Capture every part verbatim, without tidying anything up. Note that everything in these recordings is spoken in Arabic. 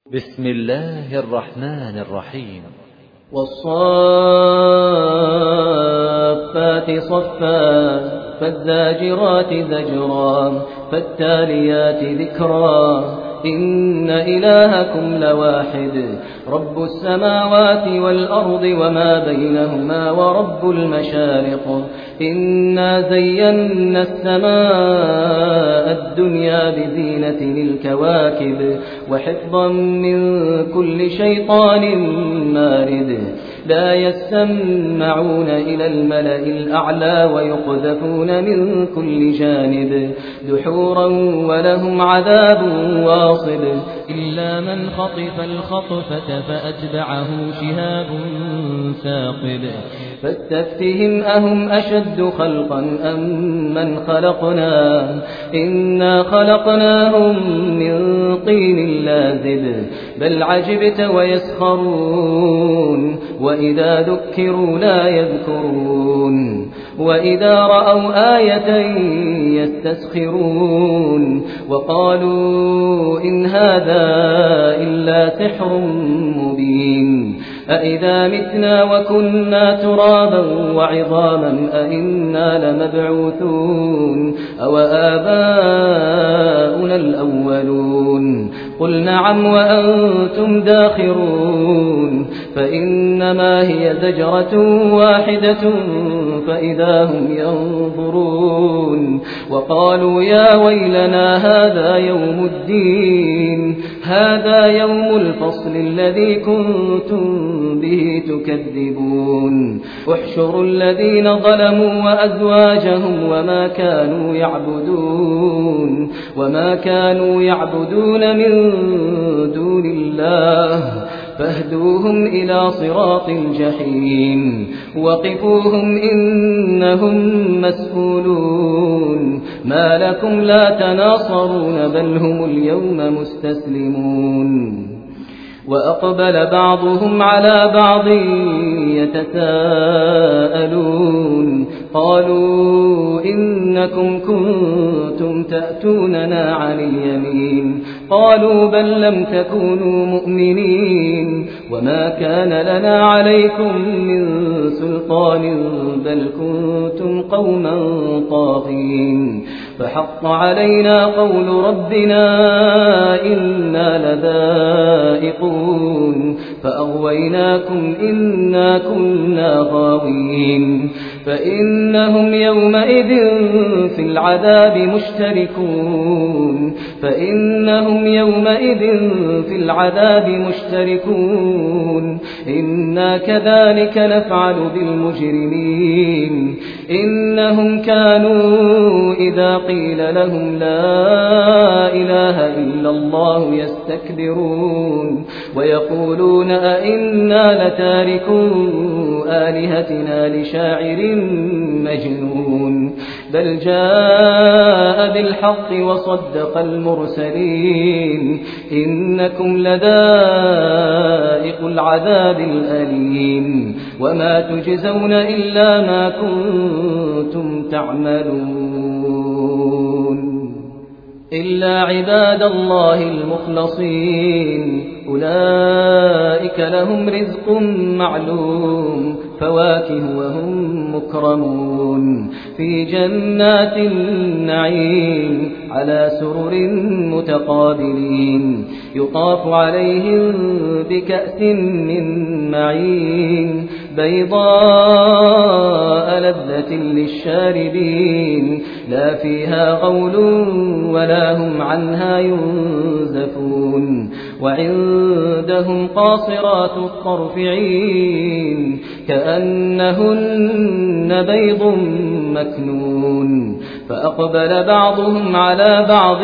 بسم الله الرحمن الرحيم. والصافات صفا فالزاجرات زجرا فالتاليات ذكرا إن إلهكم لواحد رب السماوات والأرض وما بينهما ورب المشارق إنا زينا السماء الدنيا بزينة الكواكب وحفظا من كل شيطان مارد لا يسمعون إلى الملأ الأعلى ويقذفون من كل جانب دحورا ولهم عذاب واصب إلا من خطف الخطفة فأتبعه شهاب ثاقب فاستفتهم أهم أشد خلقا أم من خلقنا إنا خلقناهم من طين لازب بل عجبت ويسخرون وإذا ذكروا لا يذكرون وإذا رأوا آية يستسخرون وقالوا إن هذا إلا سحر مبين أإذا متنا وكنا ترابا وعظاما أإنا لمبعوثون أو آباؤنا الأولون قل نعم وأنتم داخرون فإنما هي زجرة واحدة فإذا هم ينظرون وقالوا يا ويلنا هذا يوم الدين هذا يوم الفصل الذي كنتم به تكذبون احشروا الذين ظلموا وأزواجهم وما كانوا يعبدون وما كانوا يعبدون من دون الله فاهدوهم إلى صراط الجحيم وقفوهم إنهم مسؤولون ما لكم لا تناصرون بل هم اليوم مستسلمون وأقبل بعضهم على بعض يتساءلون قالوا إنكم كنتم تأتوننا عن اليمين قالوا بل لم تكونوا مؤمنين وما كان لنا عليكم من سلطان بل كنتم قوما طاغين فحق علينا قول ربنا إنا لذائقون فأغويناكم إنا كنا غاوين فإنهم يومئذ في العذاب مشتركون فإنهم يومئذ في العذاب مشتركون إنا كذلك نفعل بالمجرمين إنهم كانوا إذا قيل لهم لا إله إلا الله يستكبرون ويقولون أئنا لتاركو آلهتنا لشاعر مجنون بل جاء بالحق وصدق المرسلين إنكم لذائق العذاب الأليم وما تجزون إلا ما كنتم تعملون إلا عباد الله المخلصين أولئك لهم رزق معلوم فواكه وهم مكرمون في جنات النعيم على سرر متقابلين يطاف عليهم بكأس من معين بيضاء لذة للشاربين لا فيها غول ولا هم عنها ينزفون وعندهم قاصرات الطرف عين كأنهن بيض مكنون فأقبل بعضهم على بعض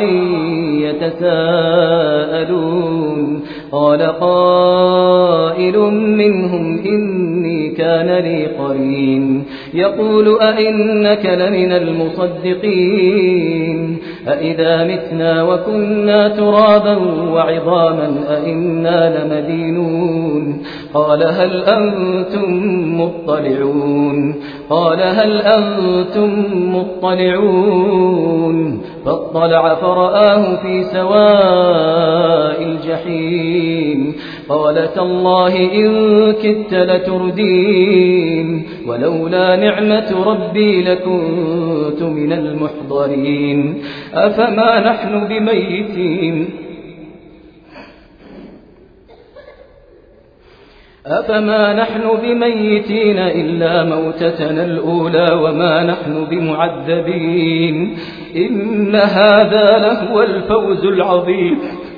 يتساءلون قال قائل منهم إني كان لي قرين يقول أئنك لمن المصدقين أئذا متنا وكنا ترابا وعظاما أئنا لمدينون قال هل أنتم مطلعون قال هل أنتم مطلعون فاطلع فرآه في سواء الجحيم قال تالله إن كدت لتردين ولولا نعمة ربي لكنت من المحضرين أفما نحن بميتين أفما نحن بميتين إلا موتتنا الأولى وما نحن بمعذبين إن هذا لهو الفوز العظيم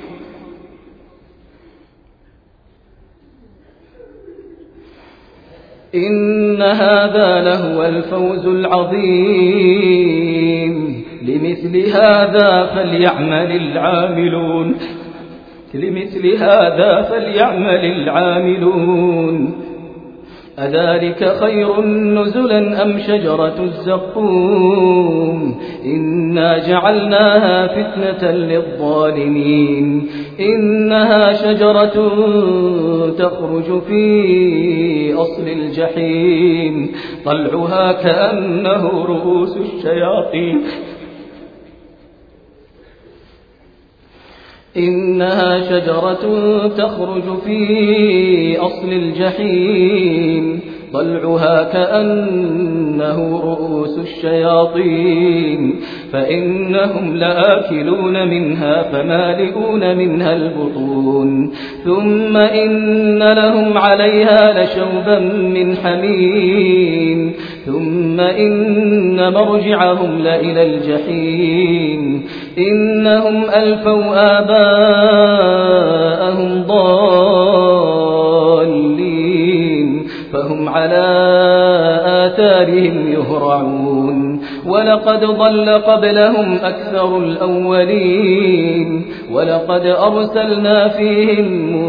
إن هذا لهو الفوز العظيم لمثل هذا فليعمل العاملون لمثل هذا فليعمل العاملون أذلك خير نزلا أم شجرة الزقوم إنا جعلناها فتنة للظالمين إنها شجرة تخرج في أصل الجحيم طلعها كأنه رؤوس الشياطين إنها شجرة تخرج في أصل الجحيم طلعها كأنه رؤوس الشياطين فإنهم لآكلون منها فمالئون منها البطون ثم إن لهم عليها لشوبا من حميم ثم إن مرجعهم لإلى الجحيم إنهم ألفوا آباءهم ضالين فهم على آثارهم يهرعون ولقد ضل قبلهم أكثر الأولين ولقد أرسلنا فيهم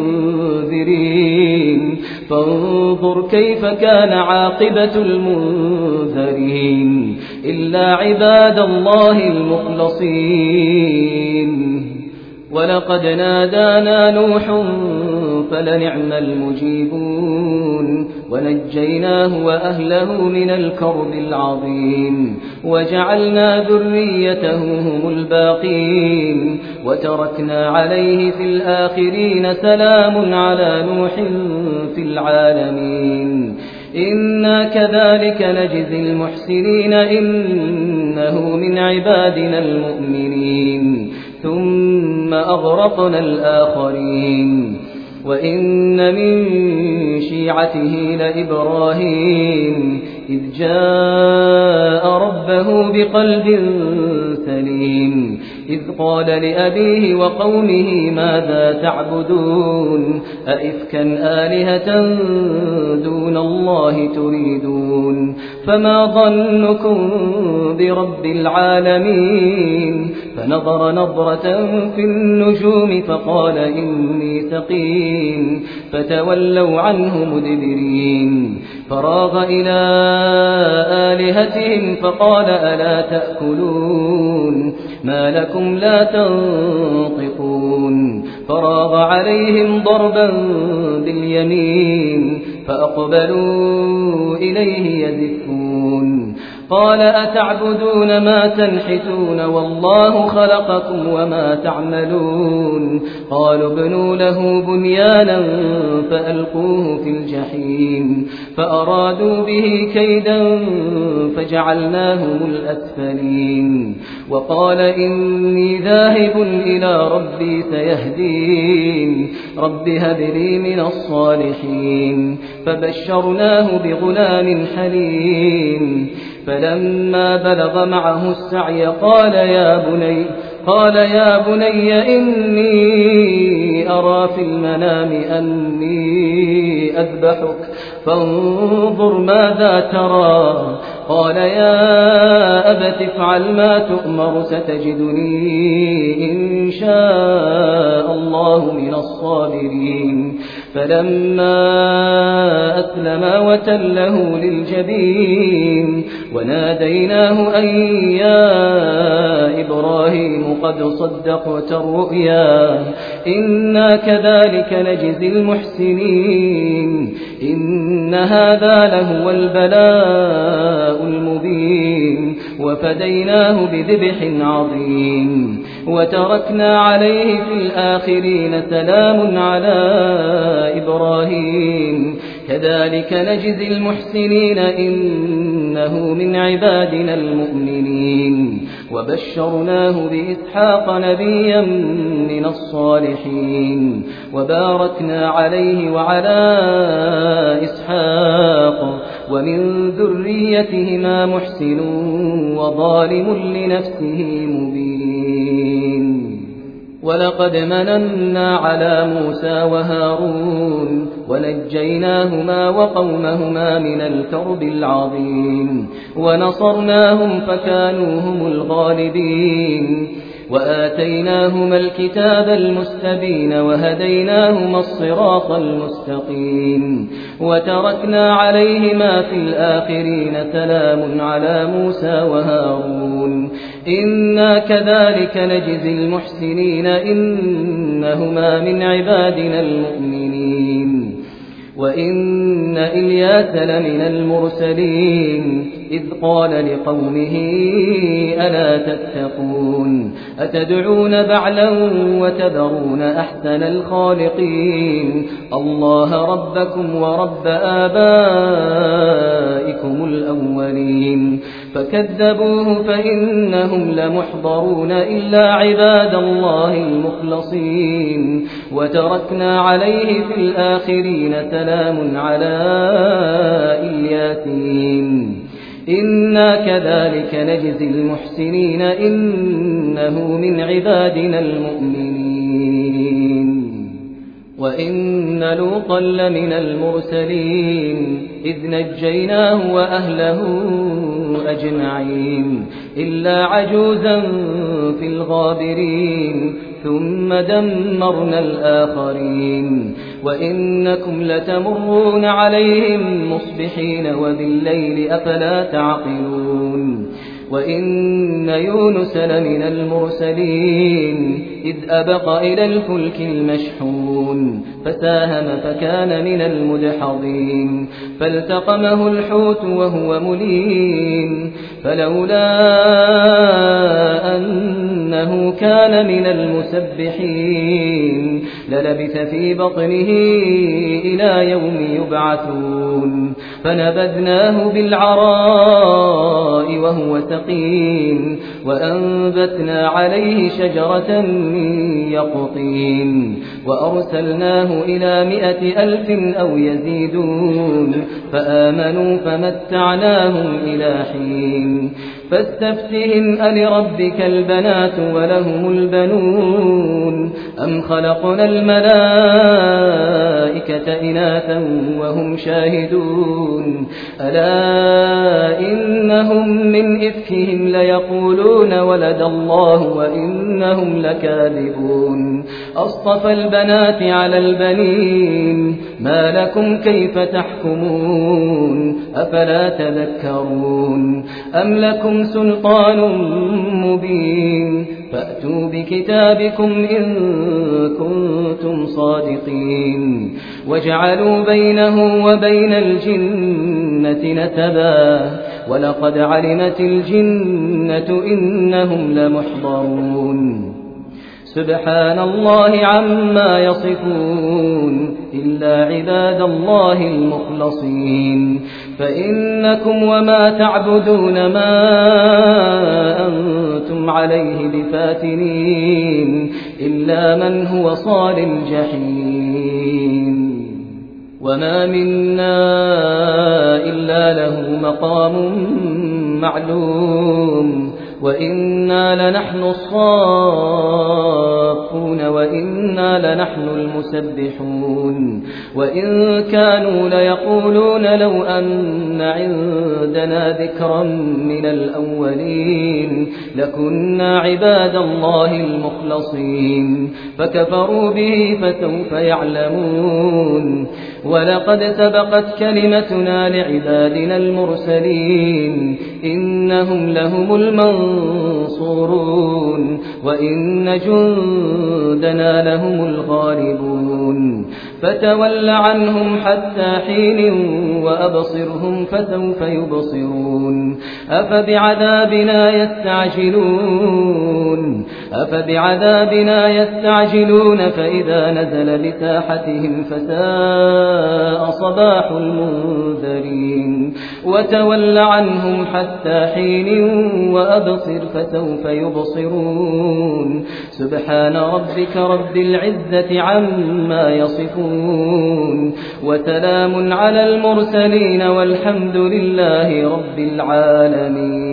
منذرين فانظر كيف كان عاقبة المنذرين إلا عباد الله المخلصين ولقد نادانا نوح فلنعم المجيبون ونجيناه وأهله من الكرب العظيم وجعلنا ذريته هم الباقين وتركنا عليه في الآخرين سلام على نوح في العالمين إنا كذلك نجزي المحسنين إنه من عبادنا المؤمنين ثم أغرقنا الآخرين وإن من شيعته لإبراهيم إذ جاء ربه بقلب سليم إذ قال لأبيه وقومه ماذا تعبدون أئفكا آلهة دون الله تريدون فما ظنكم برب العالمين فنظر نظرة في النجوم فقال إني سقيم فتولوا عنه مدبرين فراغ إلى آلهتهم فقال ألا تأكلون ما لكم لا تنطقون فراغ عليهم ضربا باليمين فأقبلوا إليه يزفون قال أتعبدون ما تنحتون والله خلقكم وما تعملون قالوا ابنوا له بنيانا فألقوه في الجحيم فأرادوا به كيدا فجعلناهم الأسفلين وقال إني ذاهب إلى ربي سيهدين رب هب لي من الصالحين فبشرناه بغلام حليم فلما بلغ معه السعي قال يا بني قال يا بني إني أرى في المنام أني أذبحك فانظر ماذا ترى قال يا أبت افعل ما تؤمر ستجدني إن شاء الله من الصابرين فلما أسلما وتله للجبين وناديناه أن يا إبراهيم قد صدقت الرؤيا إنا كذلك نجزي المحسنين إن هذا لهو البلاء المبين وفديناه بذبح عظيم وتركنا عليه في الآخرين سلام على إبراهيم كذلك نجزي المحسنين إنه من عبادنا المؤمنين وبشرناه بإسحاق نبيا من الصالحين وباركنا عليه وعلى إسحاق ومن ذريتهما محسن وظالم لنفسه مبين ولقد مننا على موسى وهارون ونجيناهما وقومهما من الكرب العظيم ونصرناهم فكانوا هم الغالبين وآتيناهما الكتاب المستبين وهديناهما الصراط المستقيم وتركنا عليهما في الآخرين سلام على موسى وهارون إنا كذلك نجزي المحسنين إنهما من عبادنا المؤمنين وإن إلياس لمن المرسلين إذ قال لقومه ألا تتقون أتدعون بعلا وتذرون أحسن الخالقين الله ربكم ورب آبائكم الأولين فكذبوه فإنهم لمحضرون إلا عباد الله المخلصين وتركنا عليه في الآخرين سلام على الياسين إنا كذلك نجزي المحسنين إنه من عبادنا المؤمنين وإن لوطا لمن المرسلين إذ نجيناه وأهله أجمعين إلا عجوزا في الغابرين ثم دمرنا الآخرين وإنكم لتمرون عليهم مصبحين وبالليل أفلا تعقلون وإن يونس لمن المرسلين إذ أبق إلى الفلك المشحون فساهم فكان من المدحضين فالتقمه الحوت وهو مليم فلولا أنه كان من المسبحين للبث في بطنه إلى يوم يبعثون فنبذناه بالعراء وهو سقيم وأنبتنا عليه شجرة من يقطين وأرسلناه إلى مائة ألف أو يزيدون فآمنوا فمتعناهم إلى حين فاستفتهم ألربك البنات ولهم البنون أم خلقنا الملائكة إناثا وهم شاهدون ألا إنهم من إفكهم ليقولون ولد الله وإنهم لكاذبون أصطفى البنات على البنين ما لكم كيف تحكمون أفلا تذكرون أم لكم سلطان مبين فأتوا بكتابكم إن كنتم صادقين وجعلوا بينه وبين الجنة نسبا ولقد علمت الجنة إنهم لمحضرون سبحان الله عما يصفون إلا عباد الله المخلصين فإنكم وما تعبدون ما أنتم عليه بفاتنين إلا من هو صال الجحيم وما منا إلا له مقام معلوم وإنا لنحن الصافون وإنا لنحن المسبحون وإن كانوا ليقولون لو أن عندنا ذكرا من الأولين لكنا عباد الله المخلصين فكفروا به فسوف يعلمون ولقد سبقت كلمتنا لعبادنا المرسلين إنهم لهم المنصورون وإن جندنا لهم الغالبون فتول عنهم حتى حين وأبصرهم فسوف يبصرون أفبعذابنا يستعجلون أفبعذابنا يستعجلون فإذا نزل بساحتهم فساء صباح المنذرين وتول عنهم حتى حين وأبصر فسوف يبصرون سبحان ربك رب العزة عما يصفون وسلام على المرسلين والحمد لله رب العالمين.